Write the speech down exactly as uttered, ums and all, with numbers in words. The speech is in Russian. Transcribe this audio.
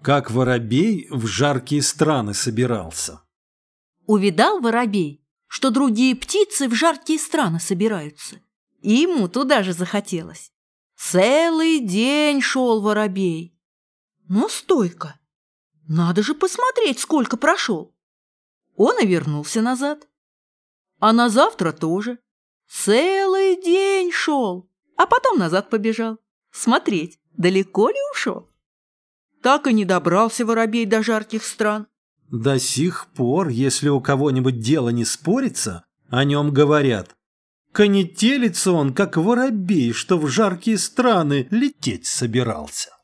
Как воробей в жаркие страны собирался. Увидал воробей, что другие птицы в жаркие страны собираются, и ему туда же захотелось. Целый день шел воробей. Но стой-ка, надо же посмотреть, сколько прошел. Он и вернулся назад. А на завтра тоже. Целый день шел, а потом назад побежал. Смотреть, далеко ли ушел. Так и не добрался воробей до жарких стран. До сих пор, если у кого-нибудь дело не спорится, о нем говорят: конетелится он, как воробей, что в жаркие страны лететь собирался.